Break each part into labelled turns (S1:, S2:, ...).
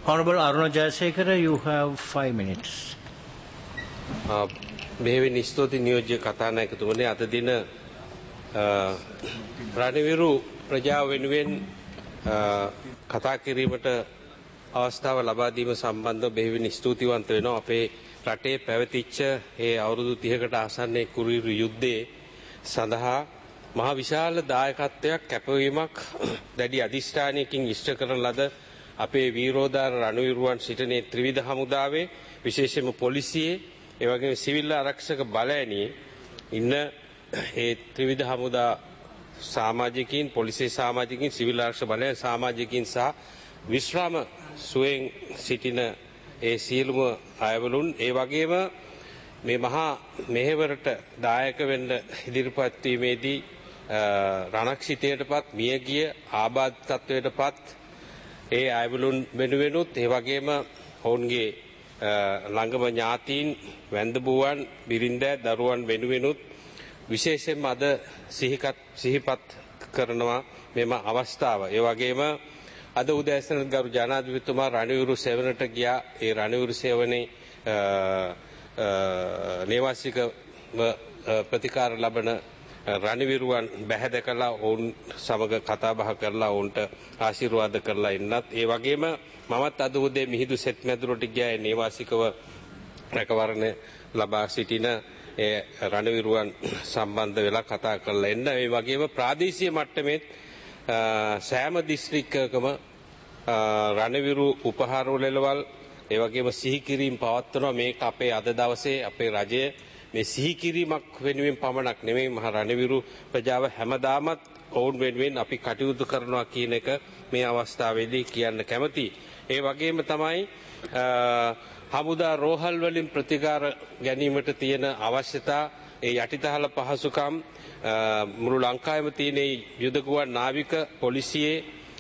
S1: Honorable Aruna Jayasekara, you have 5 minutes.
S2: මෙහෙවින් ස්තුති නියෝජ්‍ය කතානායකතුමනි අද දින රණවිරු ප්‍රජාව වෙනුවෙන් කතා කිරීමට අවස්ථාව ලබා දීම සම්බන්ධව බෙහෙවින් ස්තුතිවන්ත වෙනවා. අපේ රටේ පැවතිච්ච ඒ අවුරුදු 30කට ආසන්නයේ කුරිරු යුද්ධයේ සඳහා මහ විශාල දායකත්වයක් කැපවීමක් දැඩි අධිෂ්ඨානයකින් ඉෂ්ට කරන ලද අපේ වීරෝදාර රණවිරුවන් සිටින ත්‍රිවිධ හමුදාවේ විශේෂයෙන්ම පොලිසියේ ඒ වගේම සිවිල් ආරක්ෂක බලයනියේ ඉන්න ඒ ත්‍රිවිධ හමුදා සමාජිකයින් පොලිසිය සමාජිකයින් සිවිල් ආරක්ෂක බලය සමාජිකයින් සහ විශ්‍රාම සුවෙන් සිටින ඒ සියලුම අයවලුන් ඒ වගේම මේ මහා මෙහෙවරට දායක වෙන්න ඉදිරිපත් වීමේදී රණක්ෂිතයටපත් මියගිය ආබාධිතත්වයටපත් ඒ අයවලුන් වෙනුවෙනුත් ඒ වගේම ඔවුන්ගේ ළඟම ඥාතීන් වැන්දබුවන් බිරින්දෑ දරුවන් වෙනුවෙනුත් විශේෂයෙන්ම අද සිහිපත් කරනවා මෙම අවස්ථාව. ඒ වගේම අද උදෑසන ගරු ජනාධිපතිතුමා රණවිරු සෙවණට ගියා. ඒ රණවිරු සෙවණේ නේවාසික ප්‍රතිකාර ලබන රණවිරුවන් බැහැ දැකලා ඔවුන් සමග කතා බහ කරලා ඔවුන්ට ආශිර්වාද කරලා ඉන්නත් ඒ වගේම මමත් අද උදේ මිහිඳු සෙත් මැදුරට ගියා ඒ නේවාසිකව රැකවරණ ලබා සිටින ඒ රණවිරුවන් සම්බන්ධ වෙලා කතා කරලා එන්න. ඒ වගේම ප්‍රාදේශීය මට්ටමේ සෑම දිස්ත්‍රික්කයකම රණවිරු උපහාර වලවල් ඒ වගේම සිහි කිරීම පවත්වනවා. මේක අපේ අද දවසේ අපේ රජය මේ සිහි කිරීමක් වෙනුවෙන් පමණක් නෙමෙයි මහ රණවිරු ප්‍රජාව හැමදාමත් ඔවුන් වෙනුවෙන් අපි කටයුතු කරනවා කියන එක මේ අවස්ථාවේදී කියන්න කැමතියි. ඒ වගේම තමයි හමුදා රෝහල් වලින් ප්‍රතිකාර ගැනීමට තියෙන අවශ්‍යතා ඒ යටිතහල පහසුකම් මුළු ලංකාවෙම තියෙන යුදගුවන් නාවික පොලිසියේ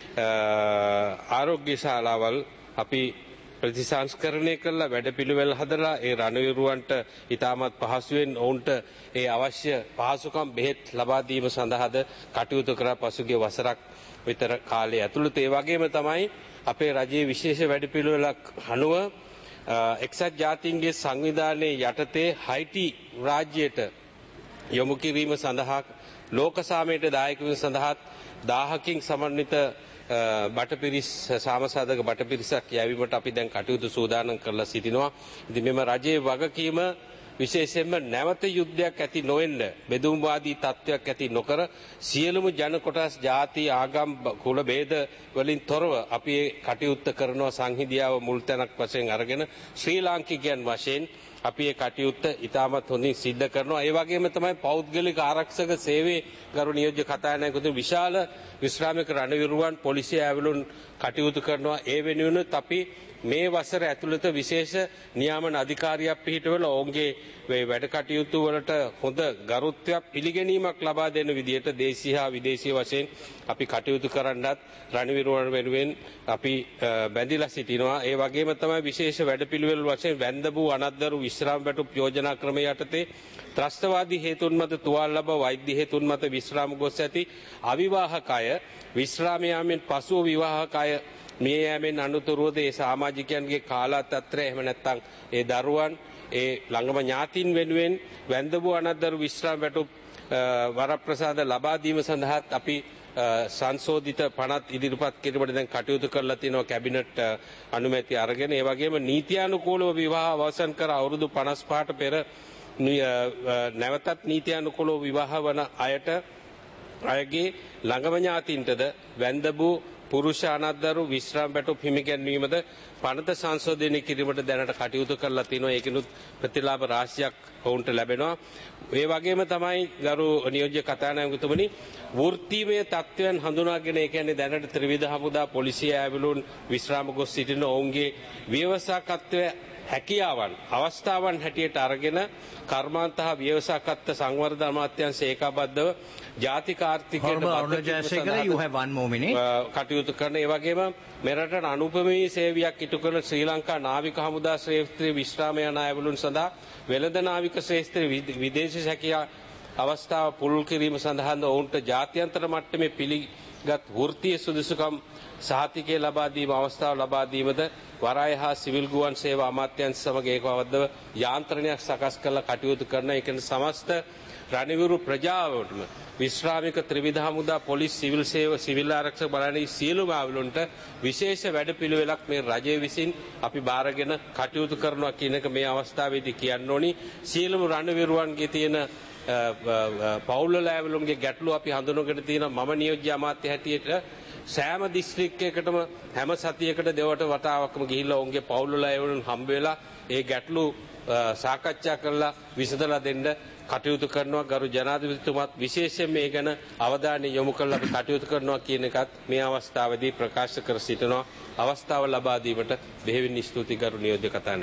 S2: ආරෝග්‍ය ශාලාවල් අපි ප්‍රතිසංස්කරණය කළා වැඩපිළිවෙල හදලා ඒ රණවිරුවන්ට ඉතාමත් පහසුවෙන් ඔවුන්ට ඒ අවශ්‍ය පහසුකම් බෙහෙත් ලබා දීම සඳහාද කටයුතු කරා පසුගිය වසරක් විතර කාලය ඇතුළත. ඒ වගේම තමයි අපේ රජයේ විශේෂ වැඩපිළිවෙලක් අනුව එක්සත් ජාතීන්ගේ සංවිධානයේ යටතේ හයිටි රාජ්‍යයට යොමු කිරීම සඳහා ලෝක සාමයට දායක වීම සඳහා 1000කින් සමන්විත බටපිරිස් සාමසාධක බටපිරිසක් යැවීමට අපි දැන් කටයුතු සූදානම් කරලා සිටිනවා. ඉතින් මෙම රජයේ වගකීම විශේෂයෙන්ම නැවත යුද්ධයක් ඇති නොවෙන්න බෙදුම්වාදී තත්ත්වයක් ඇති නොකර සියලුම ජන කොටස් ජාති ආගම් කුල ભેද වලින් තොරව අපි කටයුත්ත කරනවා. සංහිඳියාව මුල් තැනක් වශයෙන් අරගෙන ශ්‍රී ලාංකිකයන් වශයෙන් අපි ඒ කටයුත්ත ඉතාමත් හොඳින් සිද්ධ කරනවා. ඒ වගේම තමයි පෞද්ගලික ආරක්ෂක සේවයේ ගරු නියෝජ්‍ය කතානායකතුමනි විශාල විශ්‍රාමික රණවිරුවන් පොලිසිය ඇවලුන් කටයුතු කරනවා. ඒ වෙනුවෙනුත් අපි මේ වසර ඇතුළත විශේෂ නියාමන අධිකාරියක් පිහිටවලා ඔවුන්ගේ වැඩ කටයුතු වලට හොඳ ගරුත්වයක් පිළිගැනීමක් ලබා දෙන විදිහට දේශීය හා විදේශීය වශයෙන් අපි කටයුතු කරන්නත් රණවිරුවන් වෙනුවෙන් අපි බැඳිලා සිටිනවා. ඒ වගේම තමයි විශේෂ වැඩපිළිවෙල වශයෙන් වැන්දබූ අනත්දරු විශ්‍රාම වැටුප් යෝජනා ක්‍රමය යටතේ ත්‍රස්තවාදී හේතුන් මත තුවාල ලබ වෛද්‍ය හේතුන් මත විශ්‍රාම ගොස් ඇති අවිවාහක අය විශ්‍රාම යාමෙන් පසුව විවාහක අය මිය යෑමෙන් අනුතුරුවද ඒ සමාජිකයන්ගේ කාලතත්‍රය එහෙම නැත්නම් ඒ දරුවන් ඒ ළඟම ඥාතීන් වෙනුවෙන් වැන්දබූ අනත්දරු විශ්‍රාම වැටුප් වරප්‍රසාද ලබා දීම සඳහා අපි සංශෝධිත පනත් ඉදිරිපත් කිරීමට දැන් කටයුතු කරලා තිනවා කැබිනට් අනුමැතිය අරගෙන. ඒ වගේම නීතියානුකූලව විවාහ අවසන් කර අවුරුදු 55ට පෙර නැවතත් නීතියානුකූලව විවාහ වන අයගේ ළඟම ඥාතීන්ටද වැන්දබූ පුරුෂ අනත්දරු විශ්‍රාම වැටුප් හිමි ගැන්වීමද පනත සංශෝධනය කිරීමට දැනට කටයුතු කරලා තිනවා. ඒකිනුත් ප්‍රතිලාභ රාශියක් ඔවුන්ට ලැබෙනවා. ඒ වගේම තමයි ගරු නියෝජ්‍ය කතානායකතුමනි වෘත්තීමය තත්ත්වයන් හඳුනාගෙන ඒ කියන්නේ දැනට ත්‍රිවිධ හමුදා පොලිසිය ඇවිලුන් විශ්‍රාම ගොස් සිටින ඔවුන්ගේ ව්‍යවසායකත්වය හැකියාවන් අවස්ථාවන් හැටියට අරගෙන කර්මාන්ත හා ව්‍යවසායකත්ව සංවර්ධන අමාත්‍යාංශ ඒකාබද්ධව ජාතික ආර්ථිකයට කටයුතු කරන ඒ වගේම මෙරටට අනුපමේය සේවයක් ඉටු කරන ශ්‍රී ලංකා නාවික හමුදා ශ්‍රේෂ්ඨ විශ්‍රාම යන අයවලුන් සඳහා වෙළඳ නාවික ශ්‍රේෂ්ඨ විදේශ හැකියා අවස්ථාව පුළුල් කිරීම සඳහා ඔවුන්ට ජාත්‍යන්තර මට්ටමේ ගත් වෘත්තීය සුදුසුකම් සහතිකය ලබා දීම අවස්ථාව ලබා දීමද වරාය හා සිවිල් ගුවන් සේවා අමාත්‍යාංශ සමග ඒකවද්දව යාන්ත්‍රණයක් සකස් කරලා කටයුතු කරන ඒ කියන්නේ සමස්ත රණවිරු ප්‍රජාවටම විශ්‍රාමික ත්‍රිවිධ හමුදා පොලිස් සිවිල් සේවා සිවිල් ආරක්ෂක බලන්නේ සියලුම ආවලුන්ට විශේෂ වැඩපිළිවෙලක් මේ රජය විසින් අපි බාරගෙන කටයුතු කරනවා කියන එක මේ අවස්ථාවේදී කියන්න ඕනි. සියලුම රණවිරුවන්ගේ තියෙන පවුල් වල ඇවලුන්ගේ ගැටලු අපි හඳුනගෙන තියෙනවා. මම නියෝජ්‍ය අමාත්‍ය හැටියට සෑම දිස්ත්‍රික්කයකටම හැම සතියකට දෙවට වතාවක්ම ගිහිල්ලා ඔවුන්ගේ පවුල් වල ඇවලුන් හම්බ වෙලා ඒ ගැටලු සාකච්ඡා කරලා විසඳලා දෙන්න කටයුතු කරනවා. ගරු ජනාධිපතිතුමාත් විශේෂයෙන් මේ ගැන අවධානය යොමු කරලා අපි කටයුතු කරනවා කියන එකත් මේ අවස්ථාවේදී ප්‍රකාශ කර සිටිනවා. අවස්ථාව ලබා දීමට බෙහෙවින් ස්තුති ගරු නියෝජ්‍ය කතානායක